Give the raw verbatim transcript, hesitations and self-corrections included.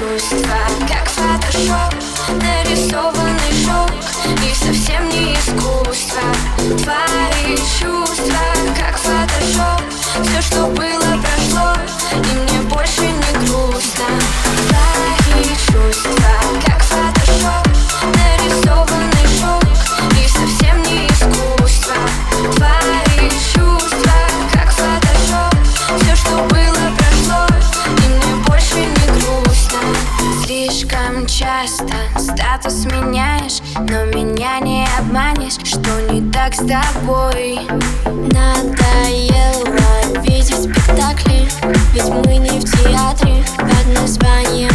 чувства, как фотошоп, нарисованный шок, и совсем не искусство. Твои чувства, как фотошоп, все, что было, прошло, и мне больше не грустно. Твои чувства, как фотошоп, нарисованный шок, и совсем не искусство. Твои чувства, как фотошоп, все, что было, прошло, и мне больше не грустно. Слишком часто статус меняешь, но меня не обманешь, что не так с тобой. Надоело видеть спектакли, ведь мы не в театре под названием